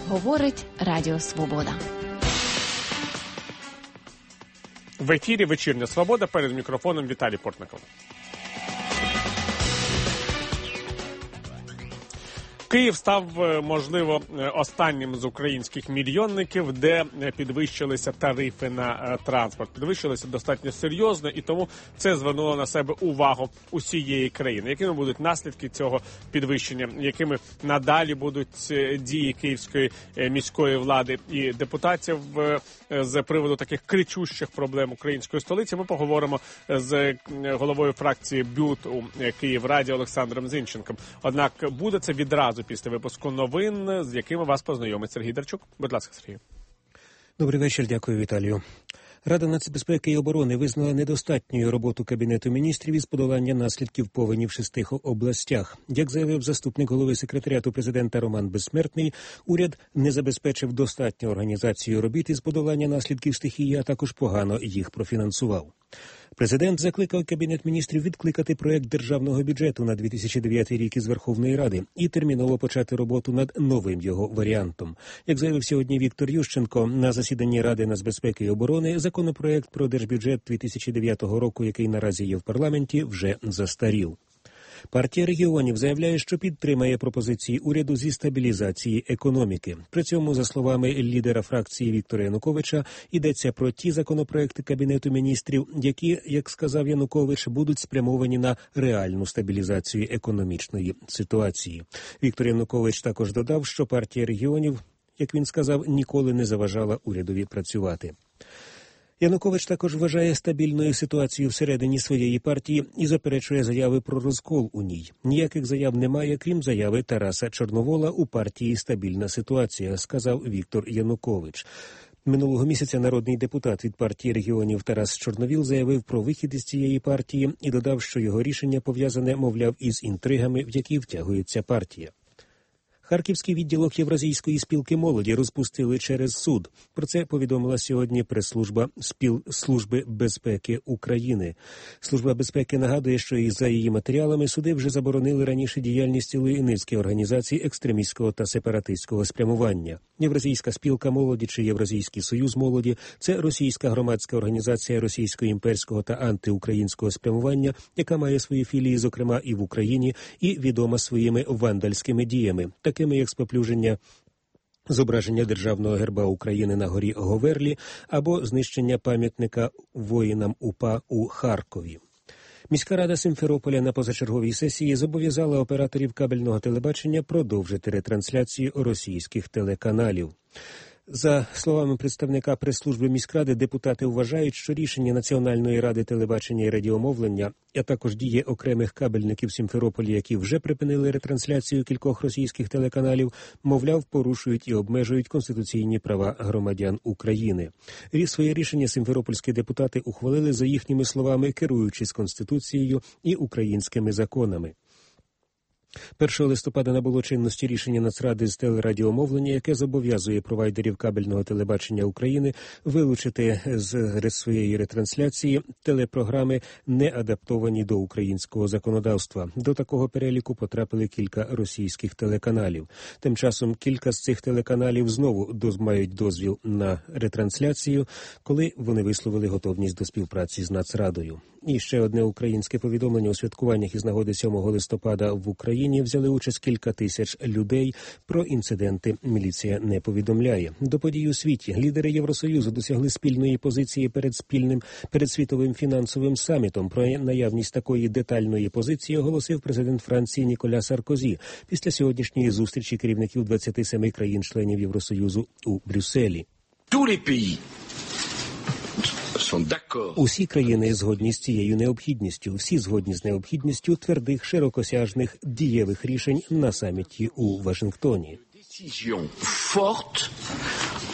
Говорить Радіо Свобода. В ефірі «Вечірня Свобода», перед мікрофоном Віталій Портников. Київ став, можливо, останнім з українських мільйонників, де підвищилися тарифи на транспорт. Підвищилися достатньо серйозно, і тому це звернуло на себе увагу усієї країни. Якими будуть наслідки цього підвищення? Якими надалі будуть дії київської міської влади і депутатів з приводу таких кричущих проблем української столиці? Ми поговоримо з головою фракції БЮТ у Київраді Олександром Зінченком. Однак буде це відразу після випуску новин, з якими вас познайомить Сергій Дарчук. Будь ласка, Сергій. Добрий вечір, дякую, Віталію. Рада нацбезпеки і оборони визнала недостатньою роботу Кабінету міністрів із подолання наслідків повені в 6 областях. Як заявив заступник голови секретаріату президента Роман Безсмертний, уряд не забезпечив достатню організацію робіт із подолання наслідків стихії, а також погано їх профінансував. Президент закликав Кабінет міністрів відкликати проект державного бюджету на 2009 рік із Верховної Ради і терміново почати роботу над новим його варіантом. Як заявив сьогодні Віктор Ющенко, на засіданні Ради нацбезпеки і оборони законопроект про держбюджет 2009 року, який наразі є в парламенті, вже застарів. Партія регіонів заявляє, що підтримає пропозиції уряду зі стабілізації економіки. При цьому, за словами лідера фракції Віктора Януковича, йдеться про ті законопроекти Кабінету міністрів, які, як сказав Янукович, будуть спрямовані на реальну стабілізацію економічної ситуації. Віктор Янукович також додав, що партія регіонів, як він сказав, ніколи не заважала урядові працювати. Янукович також вважає стабільною ситуацію всередині своєї партії і заперечує заяви про розкол у ній. Ніяких заяв немає, крім заяви Тараса Чорновола у партії «Стабільна ситуація», сказав Віктор Янукович. Минулого місяця народний депутат від партії регіонів Тарас Чорновіл заявив про вихід із цієї партії і додав, що його рішення пов'язане, мовляв, із інтригами, в які втягується партія. Харківський відділок Євразійської спілки молоді розпустили через суд. Про це повідомила сьогодні прес-служба Служби безпеки України. Служба безпеки нагадує, що і за її матеріалами суди вже заборонили раніше діяльність цілої низки організацій екстремістського та сепаратистського спрямування. Євразійська спілка молоді чи Євразійський союз молоді – це російська громадська організація російсько-імперського та антиукраїнського спрямування, яка має свої філії, зокрема, і в Україні, і відома своїми вандальськими діями, такими як споплюження зображення державного герба України на горі Говерлі або знищення пам'ятника воїнам УПА у Харкові. Міська рада Сімферополя на позачерговій сесії зобов'язала операторів кабельного телебачення продовжити ретрансляцію російських телеканалів. За словами представника прес-служби міськради, депутати вважають, що рішення Національної ради телебачення і радіомовлення, а також дії окремих кабельників Сімферополя, які вже припинили ретрансляцію кількох російських телеканалів, мовляв, порушують і обмежують конституційні права громадян України. Своє рішення сімферопольські депутати ухвалили, за їхніми словами, керуючись Конституцією і українськими законами. 1 листопада набуло чинності рішення Нацради з телерадіомовлення, яке зобов'язує провайдерів кабельного телебачення України вилучити з своєї ретрансляції телепрограми, не адаптовані до українського законодавства. До такого переліку потрапили кілька російських телеканалів. Тим часом кілька з цих телеканалів знову мають дозвіл на ретрансляцію, коли вони висловили готовність до співпраці з Нацрадою. І ще одне українське повідомлення: у святкуваннях із нагоди 7 листопада в Україні взяли участь кілька тисяч людей. Про інциденти міліція не повідомляє. До подій у світі лідери Євросоюзу досягли спільної позиції перед світовим фінансовим самітом. Про наявність такої детальної позиції оголосив президент Франції Ніколя Саркозі після сьогоднішньої зустрічі керівників 27 країн-членів Євросоюзу у Брюсселі. Усі країни згодні з цією необхідністю. Всі згодні з необхідністю твердих, широкосяжних, дієвих рішень на саміті у Вашингтоні. Forte,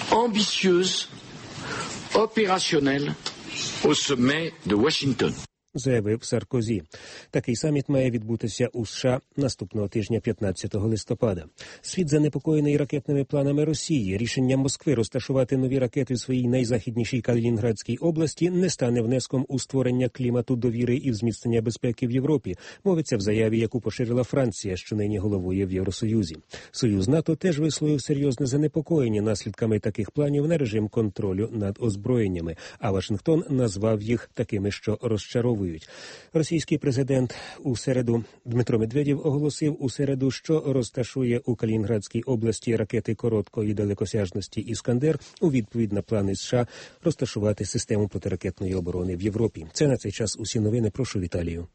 ambitieuse, opérationnelle au sommet de Washington. заявив Саркозі. Такий саміт має відбутися у США наступного тижня 15 листопада. Світ занепокоєний ракетними планами Росії. Рішення Москви розташувати нові ракети в своїй найзахіднішій Калінінградській області не стане внеском у створення клімату довіри і зміцнення безпеки в Європі, мовиться в заяві, яку поширила Франція, що нині головує в Євросоюзі. Союз НАТО теж висловив серйозне занепокоєння наслідками таких планів на режим контролю над озброєннями, а Вашингтон назвав їх такими, що розчаровують. Російський президент Дмитро Медведєв оголосив у середу, що розташує у Калінінградській області ракети короткої далекосяжності «Іскандер» у відповідь на плани США розташувати систему протиракетної оборони в Європі. Це на цей час усі новини. Прошу, Віталію.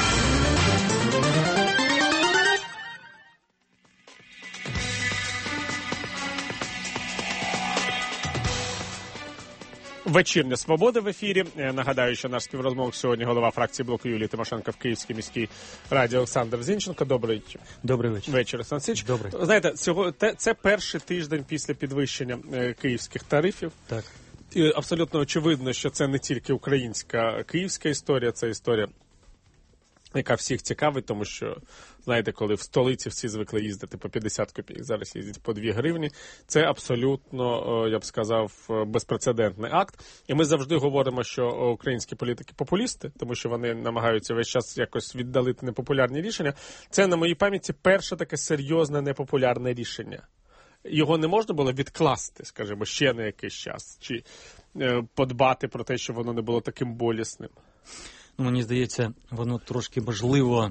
Вечірня «Свобода» в ефірі. Нагадаю, що наш співрозмовник сьогодні голова фракції блоку Юлії Тимошенко в Київській міській раді Олександр Зінченко. Добрий вечір, Олександр Сич. Добрий. Знаєте, це перший тиждень після підвищення київських тарифів. Так. І абсолютно очевидно, що це не тільки українська, київська історія, це історія, яка всіх цікавить, тому що, знаєте, коли в столиці всі звикли їздити по 50 копійок, зараз їздять по 2 гривні, це абсолютно, я б сказав, безпрецедентний акт. І ми завжди говоримо, що українські політики популісти, тому що вони намагаються весь час якось віддалити непопулярні рішення. Це, на моїй пам'яті, перше таке серйозне непопулярне рішення. Його не можна було відкласти, скажімо, ще на якийсь час, чи подбати про те, щоб воно не було таким болісним. Мені здається, воно трошки, можливо,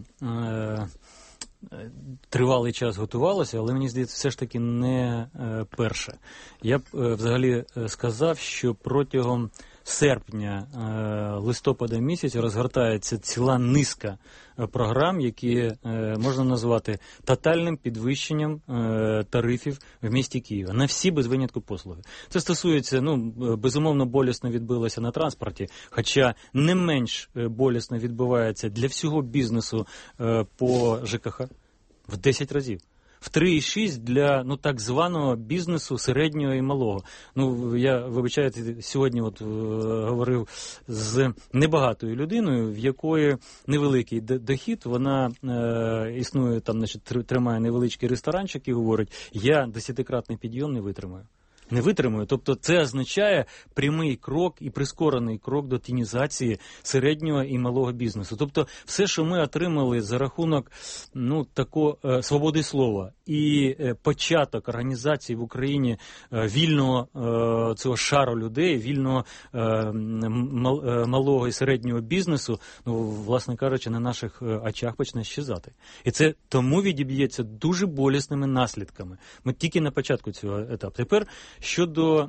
тривалий час готувалося, але мені здається, все ж таки не перше. Я б взагалі сказав, що протягом серпня, листопада місяця розгортається ціла низка програм, які можна назвати тотальним підвищенням тарифів в місті Києва на всі без винятку послуги. Це стосується, безумовно, болісно відбилося на транспорті, хоча не менш болісно відбувається для всього бізнесу по ЖКХ в 10 разів. В 3,6 для так званого бізнесу середнього і малого. Я, вибачайте, сьогодні говорив з небагатою людиною, в якої невеликий дохід, вона існує там, тримає невеличкий ресторанчик і говорить, я 10-кратний підйом не витримаю. Не витримую. Тобто це означає прямий крок і прискорений крок до тінізації середнього і малого бізнесу. Тобто все, що ми отримали за рахунок такого свободи слова і початок організації в Україні вільного цього шару людей, вільного малого і середнього бізнесу, власне кажучи, на наших очах почне щезати. І це тому відіб'ється дуже болісними наслідками. Ми тільки на початку цього етапу. Тепер щодо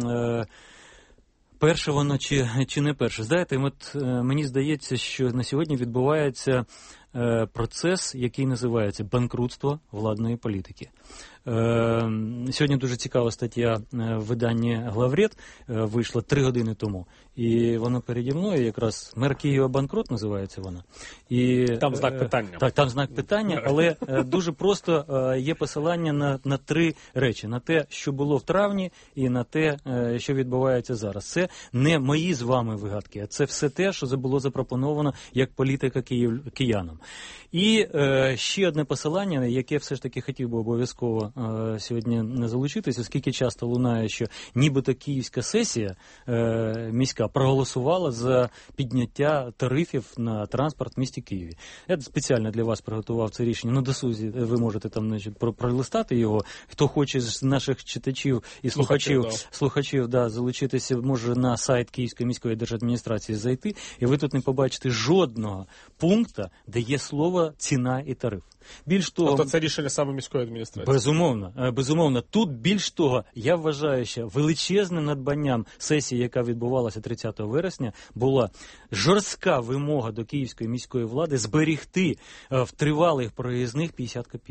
перше воно чи не перше. Знаєте, мені здається, що на сьогодні відбувається процес, який називається банкрутство владної політики. Сьогодні дуже цікава стаття в виданні «Главред» вийшла 3 години тому. І воно переді мною якраз «Мер Києва банкрот» називається вона. І, там знак питання. Так, там знак питання, але дуже просто є посилання на 3 речі. На те, що було в травні, і на те, що відбувається зараз. Це не мої з вами вигадки, а це все те, що було запропоновано як політика киянам. І ще одне посилання, яке все ж таки хотів би обов'язково сьогодні не залучитися, оскільки часто лунає, що нібито київська сесія міська проголосувала за підняття тарифів на транспорт в місті Києві. Я спеціально для вас приготував це рішення. На досузі ви можете там пролистати його. Хто хоче з наших читачів і слухачів залучитися, може на сайт Київської міської держадміністрації зайти, і ви тут не побачите жодного пункту, де є слово ціна і тариф. Більш того, тобто це рішення саме міської адміністрації? Безумовно. Тут, більш того, я вважаю, що величезним надбанням сесії, яка відбувалася 30 вересня, була жорстка вимога до Київської міської влади зберегти в тривалих проїзних 50 копійок.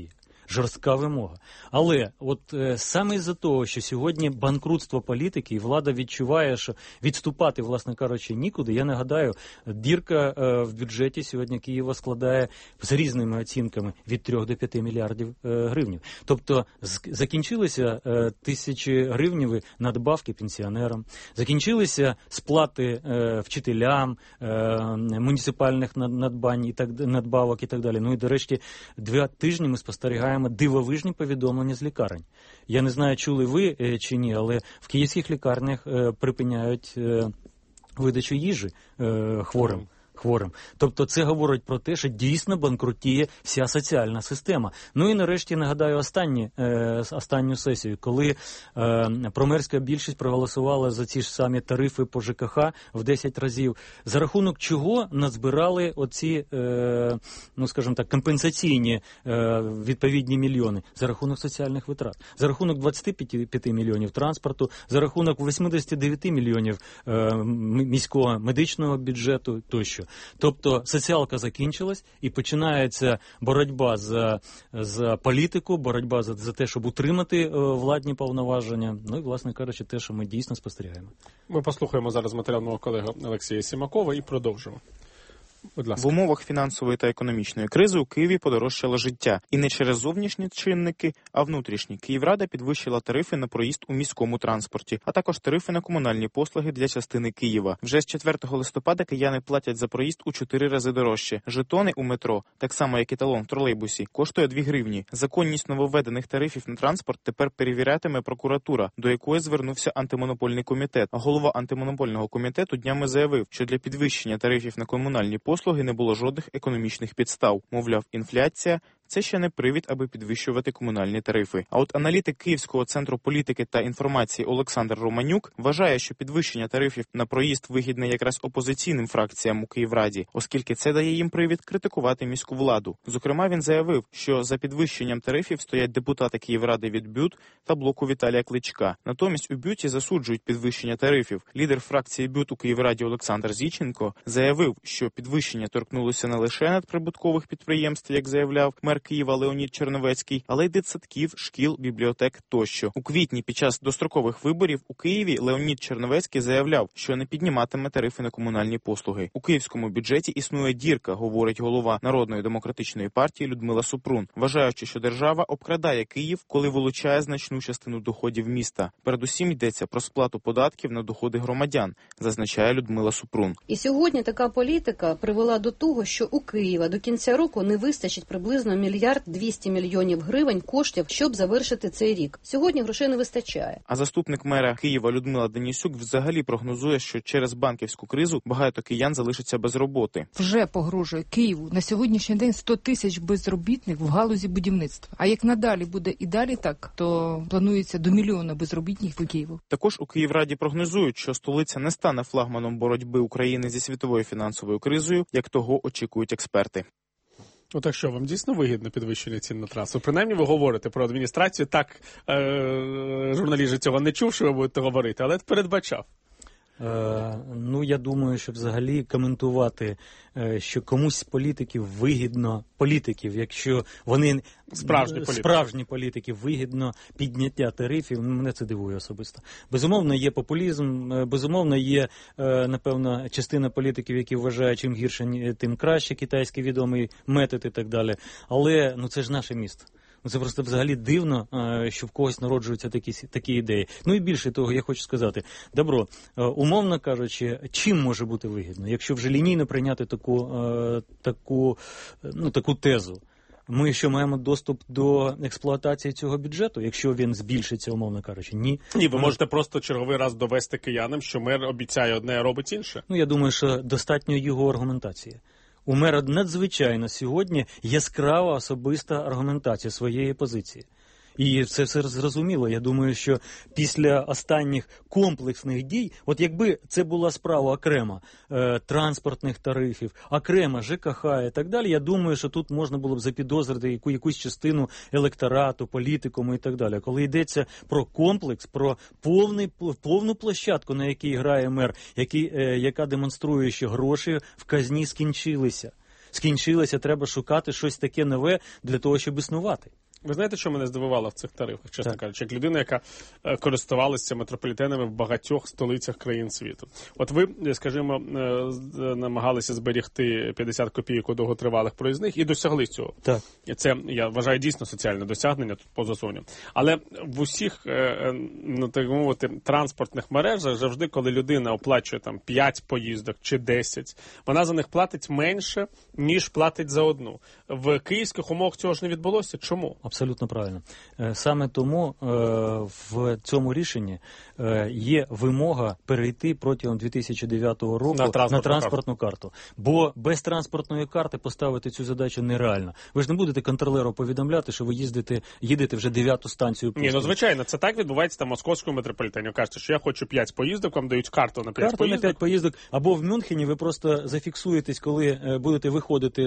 жорстка вимога. Але от саме із-за того, що сьогодні банкрутство політики і влада відчуває, що відступати, власне кажучи, нікуди, я нагадаю, дірка в бюджеті сьогодні Києва складає з різними оцінками від 3 до 5 мільярдів гривень. Тобто закінчилися тисячі гривневі надбавки пенсіонерам, закінчилися сплати вчителям, муніципальних надбань і надбавок і так далі. Ну і, до речі, 2 тижні ми спостерігаємо дивовижні повідомлення з лікарень. Я не знаю, чули ви чи ні, але в київських лікарнях припиняють видачу їжі хворим. Тобто це говорить про те, що дійсно банкрутіє вся соціальна система. Ну і нарешті нагадаю останню сесію, коли промерська більшість проголосувала за ці ж самі тарифи по ЖКХ в 10 разів, за рахунок чого назбирали оці, ну скажімо так, компенсаційні відповідні мільйони, за рахунок соціальних витрат, за рахунок 25 мільйонів транспорту, за рахунок 89 мільйонів міського медичного бюджету тощо. Тобто соціалка закінчилась і починається боротьба за політику, боротьба за те, щоб утримати владні повноваження. Ну і, власне кажучи, те, що ми дійсно спостерігаємо. Ми послухаємо зараз матеріал мого колеги Олексія Сімакова і продовжимо. Будь ласка. В умовах фінансової та економічної кризи у Києві подорожчало життя. І не через зовнішні чинники, а внутрішні. Київрада підвищила тарифи на проїзд у міському транспорті, а також тарифи на комунальні послуги для частини Києва. Вже з 4 листопада кияни платять за проїзд у 4 рази дорожче. Жетони у метро, так само як і талон в тролейбусі, коштує 2 гривні. Законність нововведених тарифів на транспорт тепер перевірятиме прокуратура, до якої звернувся антимонопольний комітет. А голова антимонопольного комітету днями заявив, що для підвищення тарифів на комунальні послуги не було жодних економічних підстав. Мовляв, інфляція – це ще не привід, аби підвищувати комунальні тарифи. А от аналітик Київського центру політики та інформації Олександр Романюк вважає, що підвищення тарифів на проїзд вигідне якраз опозиційним фракціям у Київраді, оскільки це дає їм привід критикувати міську владу. Зокрема, він заявив, що за підвищенням тарифів стоять депутати Київради від БЮТ та блоку Віталія Кличка. Натомість у БЮТі засуджують підвищення тарифів. Лідер фракції БЮТ у Київраді Олександр Зіченко заявив, що підвищення торкнулося не лише надприбуткових підприємств, як заявляв мер Києва Леонід Черновецький, але й дитсадків, шкіл, бібліотек тощо. У квітні під час дострокових виборів у Києві Леонід Черновецький заявляв, що не підніматиме тарифи на комунальні послуги. У київському бюджеті існує дірка, говорить голова Народної демократичної партії Людмила Супрун, вважаючи, що держава обкрадає Київ, коли вилучає значну частину доходів міста. Передусім йдеться про сплату податків на доходи громадян, зазначає Людмила Супрун. І сьогодні така політика привела до того, що у Києва до кінця року не вистачить приблизно 1 200 мільйонів гривень коштів, щоб завершити цей рік. Сьогодні грошей не вистачає. А заступник мера Києва Людмила Денисюк взагалі прогнозує, що через банківську кризу багато киян залишаться без роботи. Вже погрожує Києву на сьогоднішній день 100 тисяч безробітних в галузі будівництва. А як надалі буде і далі так, то планується до 1 мільйона безробітних по Києву. Також у Київраді прогнозують, що столиця не стане флагманом боротьби України зі світовою фінансовою кризою, як того очікують експерти. Ну так що, вам дійсно вигідно підвищення цін на трасу? Принаймні ви говорите про адміністрацію, так журналіст цього не чув, що ви будете говорити, але передбачав. Ну, я думаю, що взагалі коментувати, що комусь з політиків вигідно, якщо вони справжні політики, вигідно підняття тарифів, мене це дивує особисто. Безумовно, є популізм, безумовно, є, напевно, частина політиків, які вважають, чим гірше, тим краще, китайський відомий метод і так далі. Але, ну, це ж наше місто. Це просто взагалі дивно, що в когось народжуються такі ідеї. Ну і більше того, я хочу сказати, добро, умовно кажучи, чим може бути вигідно, якщо вже лінійно прийняти таку тезу? Ми що, маємо доступ до експлуатації цього бюджету, якщо він збільшиться, умовно кажучи? Ні. Ні, ви можете просто черговий раз довести киянам, що мер обіцяє одне, а робить інше. Ну, я думаю, що достатньо його аргументації. У мера надзвичайно сьогодні яскрава особиста аргументація своєї позиції. І це все зрозуміло. Я думаю, що після останніх комплексних дій, от якби це була справа окремо транспортних тарифів, окремо ЖКХ і так далі, я думаю, що тут можна було б запідозрити якусь частину електорату, політикуму і так далі. Коли йдеться про комплекс, про повну площадку, на якій грає мер, яка демонструє, що гроші в казні скінчилися, треба шукати щось таке нове для того, щоб існувати. Ви знаєте, що мене здивувало в цих тарифах, чесно кажучи, як людина, яка користувалася метрополітенами в багатьох столицях країн світу. От ви, скажімо, намагалися зберігти 50 копійок у довготривалих проїзних і досягли цього. Так. Це, я вважаю, дійсно соціальне досягнення, тут поза сумнівом. Але в усіх, ну, так мовити, транспортних мережах завжди, коли людина оплачує там 5 поїздок чи 10, вона за них платить менше, ніж платить за одну. В київських умовах цього ж не відбулося. Чому? Абсолютно правильно. Саме тому в цьому рішенні є вимога перейти протягом 2009 року на транспортну карту. Бо без транспортної карти поставити цю задачу нереально. Ви ж не будете контролеру повідомляти, що ви їдете вже 9-ту станцію пусту. Ні, ну звичайно, це так відбувається там в московському метрополітені. Кажете, що я хочу 5 поїздок, вам дають карту на 5 поїздок. На 5 поїздок. Або в Мюнхені ви просто зафіксуєтесь, коли будете виходити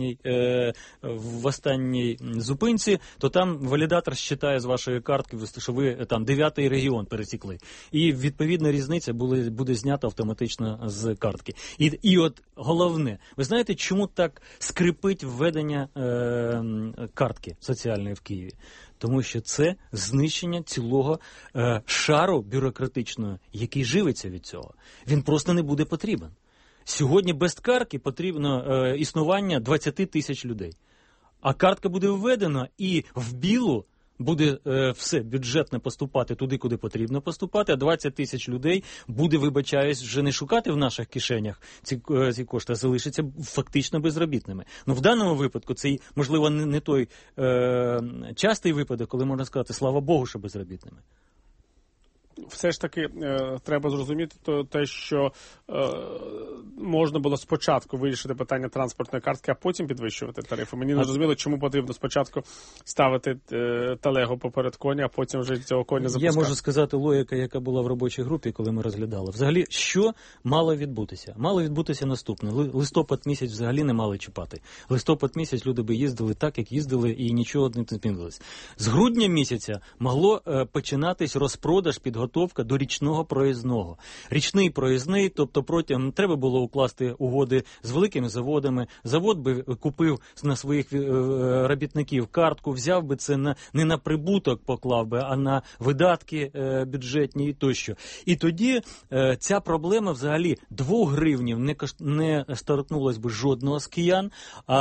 в останній зупинці, то там валідатор считає з вашої картки, що ви там 9-й регіон пересікли. І відповідна різниця буде знята автоматично з картки. І от головне, ви знаєте, чому так скрипить введення картки соціальної в Києві? Тому що це знищення цілого шару бюрократичного, який живиться від цього. Він просто не буде потрібен. Сьогодні без картки потрібно існування 20 тисяч людей. А картка буде введена і в білу буде все бюджетне поступати туди, куди потрібно поступати, а 20 тисяч людей буде, вибачаюсь, вже не шукати в наших кишенях ці кошти, а залишиться фактично безробітними. Ну, в даному випадку це, можливо, не той частий випадок, коли можна сказати, слава Богу, що безробітними. Все ж таки треба зрозуміти те, що можна було спочатку вирішити питання транспортної картки, а потім підвищувати тарифи. Мені не зрозуміло, чому потрібно спочатку ставити телегу поперед коня, а потім вже цього коня запускати. Я можу сказати логіка, яка була в робочій групі, коли ми розглядали. Взагалі, що мало відбутися? Мало відбутися наступне. Листопад місяць взагалі не мали чіпати. Листопад місяць люди би їздили так, як їздили, і нічого не змінилось. З грудня місяця могло починатись розпродаж, підготовка до річного проїзного. Річний проїзний, тобто протягом треба було укласти угоди з великими заводами. Завод би купив на своїх робітників картку, взяв би це не на прибуток поклав би, а на видатки бюджетні і тощо. І тоді ця проблема взагалі 2 гривнів не торкнулась би жодного з киян.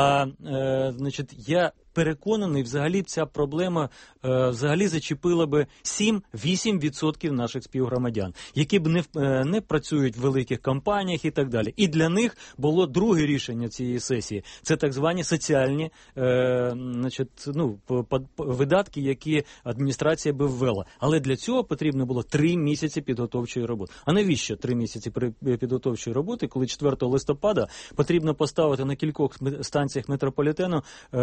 Я переконаний, взагалі ця проблема взагалі зачепила би 7-8% наших співгромадян, які б не працюють в великих компаніях і так далі. І для них було друге рішення цієї сесії. Це так звані соціальні видатки, які адміністрація би ввела. Але для цього потрібно було 3 місяці підготовчої роботи. А навіщо 3 місяці підготовчої роботи, коли 4 листопада потрібно поставити на кількох станціях метрополітену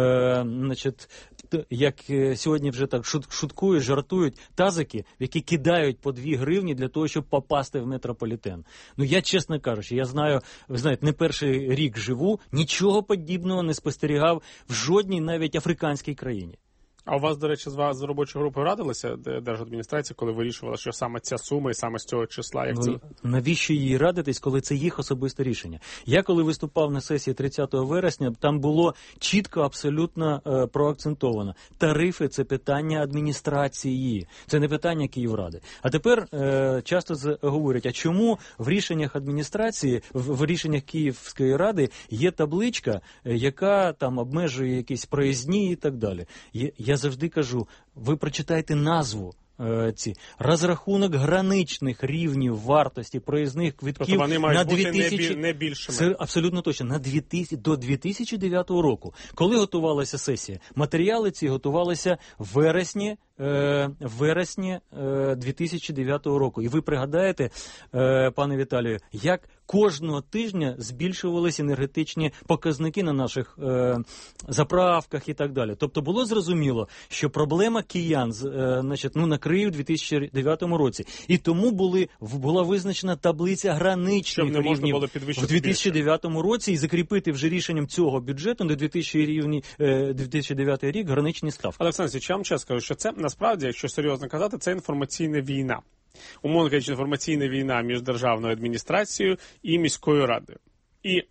як сьогодні вже так шуткують, жартують, тазики, в які кидають по 2 гривні для того, щоб попасти в метрополітен. Ну, я, чесно кажучи, я знаю, ви знаєте, не перший рік живу, нічого подібного не спостерігав в жодній навіть африканській країні. А у вас, до речі, з робочою групою радилися держадміністрація, коли вирішувала, що саме ця сума і саме з цього числа? Навіщо їй радитись, коли це їх особисте рішення? Я, коли виступав на сесії 30 вересня, там було чітко, абсолютно проакцентовано. Тарифи – це питання адміністрації, це не питання Київради. А тепер часто говорять, а чому в рішеннях адміністрації, в рішеннях Київської ради є табличка, яка там обмежує якісь проїзні і так далі. Я завжди кажу, ви прочитайте назву. Розрахунок граничних рівнів вартості проїзних квитків, тобто вони мають бути не більшими. Це абсолютно точно. До 2009 року. Коли готувалася сесія? Матеріали ці готувалися в вересні 2009 року. І ви пригадаєте, пане Віталію, як кожного тижня збільшувалися енергетичні показники на наших заправках і так далі. Тобто було зрозуміло, що проблема киян накриє у 2009 році. І тому була визначена таблиця граничних рівнів в 2009 році і закріпити вже рішенням цього бюджету на 2009 рік граничні ставки. Олександр, я вам чесно скажу, що це насправді, якщо серйозно казати, це інформаційна війна. Умовно кажучи, інформаційна війна між державною адміністрацією і міською радою. І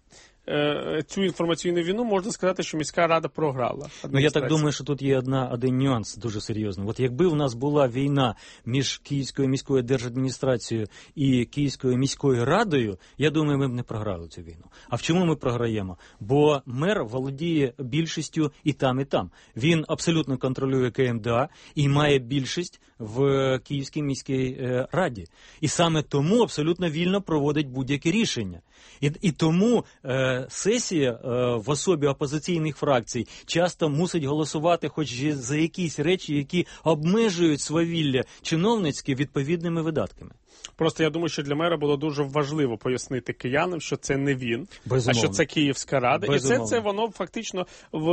цю інформаційну війну, можна сказати, що міська рада програла. Ну, я так думаю, що тут є один нюанс дуже серйозний. От якби у нас була війна між Київською міською держадміністрацією і Київською міською радою, я думаю, ми б не програли цю війну. А в чому ми програємо? Бо мер володіє більшістю і там, і там. Він абсолютно контролює КМДА і має більшість в Київській міській раді. І саме тому абсолютно вільно проводить будь-які рішення. І тому сесія в особі опозиційних фракцій часто мусить голосувати хоч за якісь речі, які обмежують свавілля чиновницьке відповідними видатками. Просто я думаю, що для мера було дуже важливо пояснити киянам, що це не він, Безумовно. а що це Київська рада. Безумовно. І це воно фактично в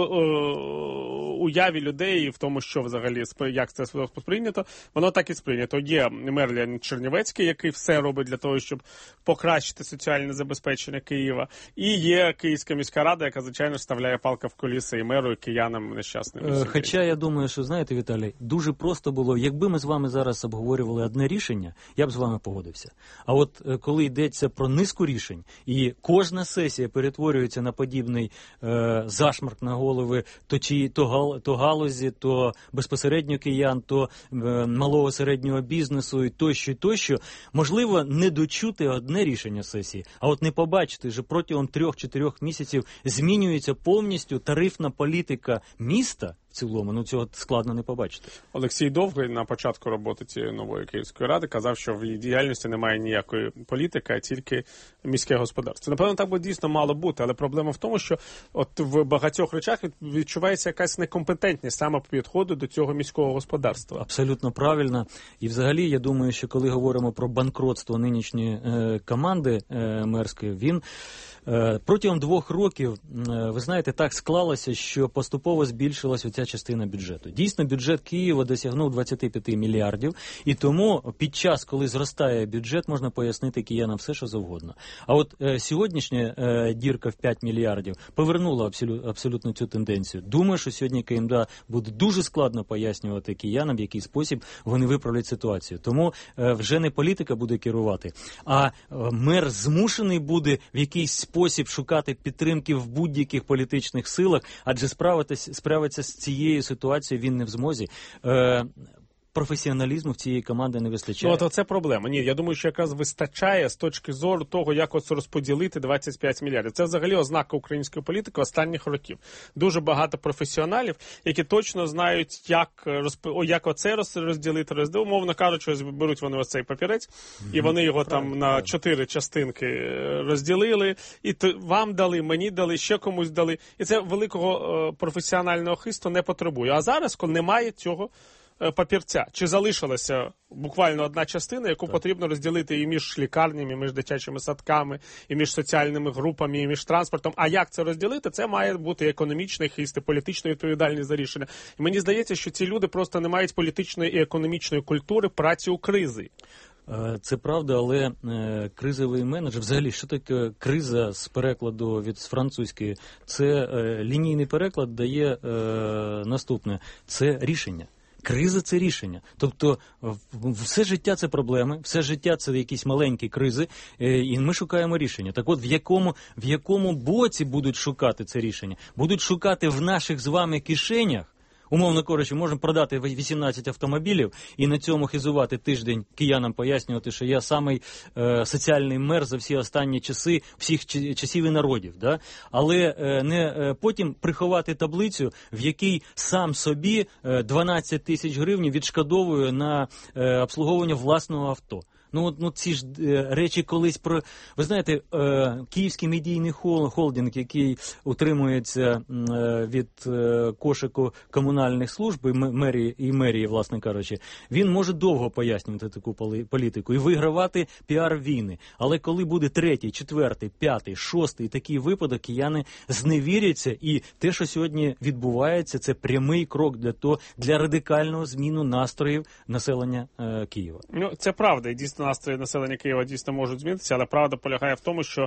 уяві людей, і в тому, що взагалі, як це сприйнято, воно так і сприйнято. Є мер Леонід Чернівецький, який все робить для того, щоб покращити соціальне забезпечення Києва. І є Київська міська рада, яка, звичайно, вставляє палка в коліса і меру, і киянам нещасним. Хоча я думаю, що, знаєте, Віталій, дуже просто було, якби ми з вами зараз обговорювали одне рішення, я б з вами погодився. А от коли йдеться про низку рішень, і кожна сесія перетворюється на подібний зашмарк на голови то галузі, то безпосередньо киян, то малого середнього бізнесу і тощо, можливо, не дочути одне рішення сесії, а от не побачити, що протягом 3-4 місяців змінюється повністю тарифна політика міста, в цілому, ну цього складно не побачити. Олексій Довгий на початку роботи цієї нової Київської ради казав, що в її діяльності немає ніякої політики, а тільки міське господарство. Напевно, так би дійсно мало бути, але проблема в тому, що от в багатьох речах відчувається якась некомпетентність саме по підходу до цього міського господарства. Абсолютно правильно. І взагалі, я думаю, що коли говоримо про банкротство нинішньої команди мерської, він протягом 2 років, ви знаєте, так склалося, що поступово збільшилась оця частина бюджету. Дійсно, бюджет Києва досягнув 25 мільярдів, і тому під час, коли зростає бюджет, можна пояснити киянам все, що завгодно. А от сьогоднішня дірка в 5 мільярдів повернула абсолютно цю тенденцію. Думаю, що сьогодні КМДА буде дуже складно пояснювати киянам, в який спосіб вони виправлять ситуацію. Тому вже не політика буде керувати, а мер змушений буде в якийсь спосіб шукати підтримки в будь-яких політичних силах, адже справитися з цією ситуацією він не в змозі. Професіоналізму в цієї команди не вистачає. Ну, це проблема. Ні, я думаю, що якраз вистачає з точки зору того, як оце розподілити 25 мільярдів. Це взагалі ознака української політики останніх років. Дуже багато професіоналів, які точно знають, як оце розділити. Умовно кажучи, беруть вони ось цей папірець, і вони його там на 4 частинки розділили, і вам дали, мені дали, ще комусь дали. І це великого професіонального хисту не потребує. А зараз, коли немає цього папірця. Чи залишилася буквально одна частина, яку потрібно розділити і між лікарнями, і між дитячими садками, і між соціальними групами, і між транспортом. А як це розділити? Це має бути економічний хист і політична відповідальність за рішення. І мені здається, що ці люди просто не мають політичної і економічної культури праці у кризи. Це правда, але кризовий менеджер, взагалі, що таке криза з перекладу від французької? Це лінійний переклад дає наступне. Це рішення. Криза – це рішення. Тобто все життя – це проблеми, все життя – це якісь маленькі кризи, і ми шукаємо рішення. Так от, в якому боці будуть шукати це рішення? Будуть шукати в наших з вами кишенях. Умовно кажучи, можемо продати 18 автомобілів і на цьому хизувати тиждень киянам, пояснювати, що я самий соціальний мер за всі останні часи, всіх часів і народів. Да? Але не потім приховати таблицю, в якій сам собі 12 тисяч гривень відшкодовує на обслуговування власного авто. Ну ці ж речі колись про... Ви знаєте, Київський медійний холдинг, який утримується від кошику комунальних служб і мерії, власне кажучи, він може довго пояснювати таку політику і вигравати піар-війни. Але коли буде 3-й, 4-й, 5-й, 6-й такий випадок, кияни зневіряться, і те, що сьогодні відбувається, це прямий крок для радикального зміну настроїв населення Києва. Ну, це правда, і дійсно настрої населення Києва дійсно можуть змінитися, але правда полягає в тому, що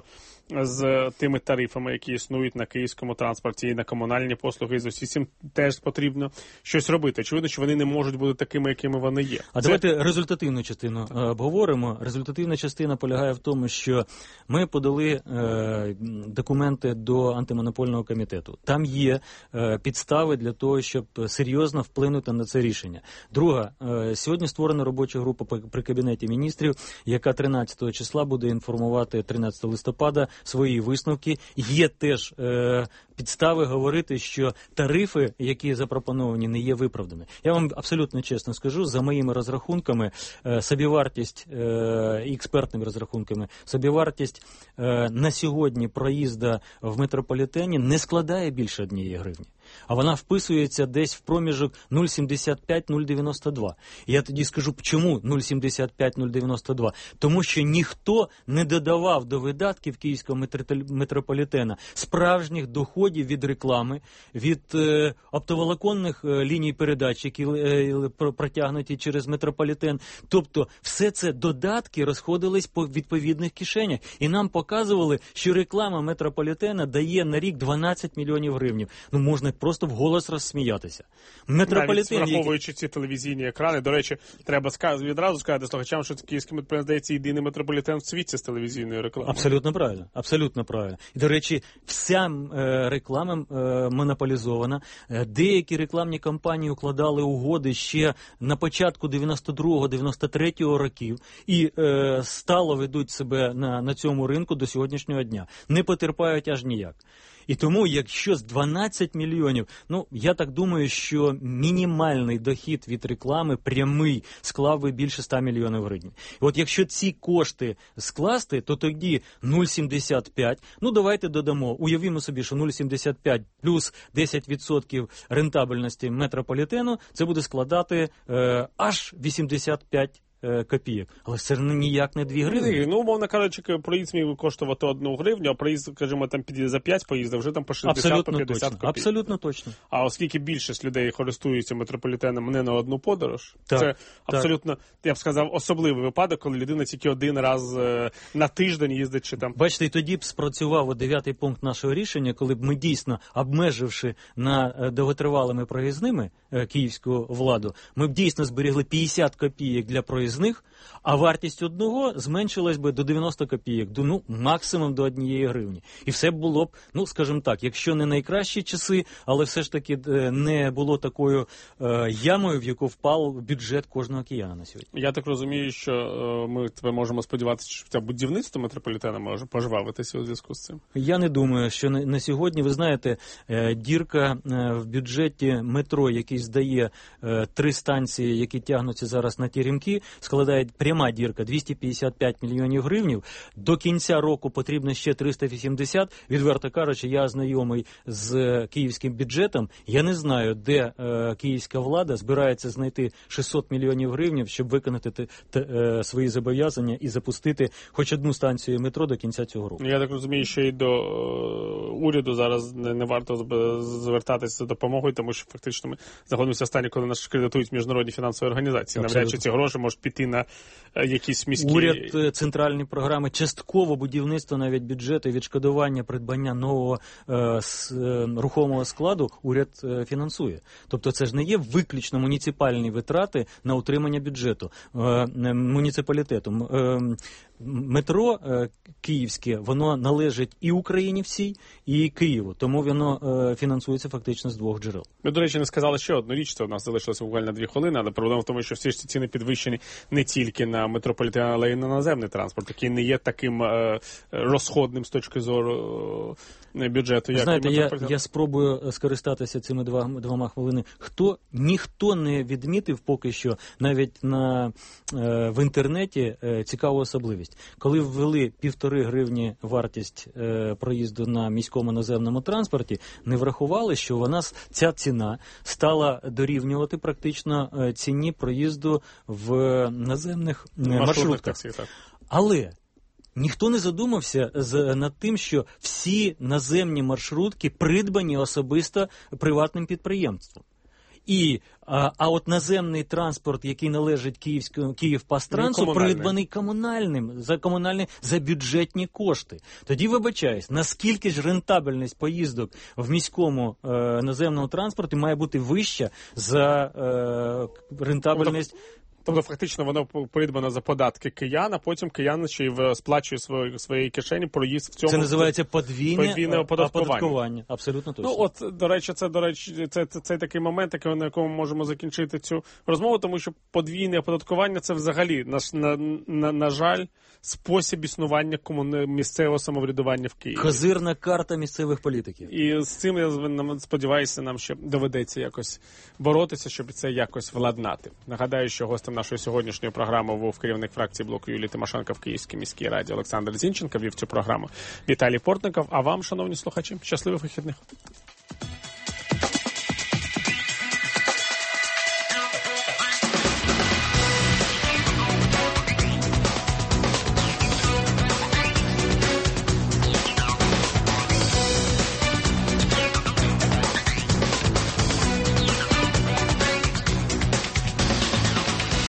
з тими тарифами, які існують на київському транспорті і на комунальні послуги, з усім теж потрібно щось робити. Очевидно, що вони не можуть бути такими, якими вони є. Давайте результативну частину обговоримо. Результативна частина полягає в тому, що ми подали документи до антимонопольного комітету. Там є підстави для того, щоб серйозно вплинути на це рішення. Друга, сьогодні створена робоча група при Кабінеті міністрів, яка 13 числа буде інформувати 13 листопада свої висновки. Є теж підстави говорити, що тарифи, які запропоновані, не є виправданими. Я вам абсолютно чесно скажу, за моїми розрахунками, собівартість і експертними розрахунками, собівартість на сьогодні проїзда в метрополітені не складає більше 1 гривні. А вона вписується десь в проміжок 0,75-0,92. Я тоді скажу, чому 0,75-0,92? Тому що ніхто не додавав до видатків київського метрополітена справжніх доходів від реклами, від оптоволоконних ліній передач, які протягнуті через метрополітен. Тобто все це додатки розходились по відповідних кишенях. І нам показували, що реклама метрополітена дає на рік 12 мільйонів гривень. Ну, можна просто вголос розсміятися. Навіть враховуючи ці телевізійні екрани, до речі, треба відразу сказати слухачам, що київський метрополітен, здається, єдиний метрополітен в світі з телевізійною рекламою. Абсолютно правильно, абсолютно правильно. І, до речі, вся реклама монополізована. Деякі рекламні кампанії укладали угоди ще на початку 92-93 років і стало ведуть себе на цьому ринку до сьогоднішнього дня. Не потерпають аж ніяк. І тому, якщо з 12 мільйонів, ну, я так думаю, що мінімальний дохід від реклами прямий склав би більше 100 мільйонів гривень. І от якщо ці кошти скласти, то тоді 0,75, ну, давайте додамо, уявімо собі, що 0,75 плюс 10% рентабельності метрополітену, це буде складати аж 85 копійок. Але це ніяк не 2 гривні. Ну, умовно кажучи, проїзд міг коштувати 1 гривню, а проїзд, скажімо, там за 5 поїздів вже там по 60-50 копійок. Абсолютно точно. А оскільки більшість людей користуються метрополітеном не на одну подорож, це абсолютно, я б сказав, особливий випадок, коли людина тільки один раз на тиждень їздить чи там. Бачите, і тоді б спрацював 9-й пункт нашого рішення, коли б ми дійсно, обмеживши на довготривалими проїзними київську владу, ми б дійсно зберегли 50 копійок для проїзних, а вартість одного зменшилась би до 90 копійок, ну, максимум до 1 гривні. І все було б, ну, скажімо так, якщо не найкращі часи, але все ж таки не було такою ямою, в яку впав бюджет кожного кияна на сьогодні. Я так розумію, що ми тепер можемо сподіватися, що це будівництво метрополітена може пожвавитися у зв'язку з цим. Я не думаю, що на сьогодні, ви знаєте, дірка в бюджеті метро, який здає 3 станції, які тягнуться зараз на Теремки, складає пряма дірка 255 мільйонів гривень. До кінця року потрібно ще 380. Відверто кажучи, я знайомий з київським бюджетом. Я не знаю, де київська влада збирається знайти 600 мільйонів гривень, щоб виконати свої зобов'язання і запустити хоч одну станцію метро до кінця цього року. Я так розумію, що і до уряду зараз не варто звертатися за допомогою, тому що фактично ми знаходимося в стані, коли нас кредитують міжнародні фінансові організації. Навряд чи ці гроші можуть піти на якісь міські... Уряд, центральні програми, частково будівництво навіть бюджету, відшкодування, придбання нового рухомого складу уряд фінансує. Тобто це ж не є виключно муніципальні витрати на утримання бюджету, муніципалітету. Метро київське, воно належить і Україні всій, і Києву. Тому воно фінансується фактично з 2 джерел. Ми, до речі, не сказали ще одну річ, це у нас залишилося буквально 2 хвилини, але проблема в тому, що всі ж ці ціни підвищені не тільки на метрополітен, але й на наземний транспорт, який не є таким розходним з точки зору бюджету. Як знаєте, я спробую скористатися цими 2 хвилини. Ніхто не відмітив поки що, навіть в інтернеті, цікаву особливість. Коли ввели 1,5 гривні вартість проїзду на міському наземному транспорті, не врахували, що ця ціна стала дорівнювати практично ціні проїзду в наземних маршрутках. Але ніхто не задумався над тим, що всі наземні маршрутки придбані особисто приватним підприємством. А от наземний транспорт, який належить Київпастрансу, придбаний комунальним за бюджетні кошти. Тоді вибачаюсь, наскільки ж рентабельність поїздок в міському наземному транспорті має бути вища за рентабельність. Тобто, фактично, воно придбано за податки киян, а потім киян ще й сплачує своєї кишені проїзд в цьому. Це називається подвійне оподаткування. Абсолютно точно. Ну, от, до речі, це такий момент, на якому ми можемо закінчити цю розмову, тому що подвійне оподаткування – це взагалі, на жаль, спосіб існування місцевого самоврядування в Києві. Козирна карта місцевих політиків. І з цим, я сподіваюся, нам ще доведеться якось боротися, щоб це якось владнати. Нагадаю, що гостем нашої сьогоднішньої програми був керівник фракції блоку Юлії Тимошенко в Київській міській раді Олександр Зінченко, вів цю програму Віталій Портников. А вам, шановні слухачі, щасливих вихідних.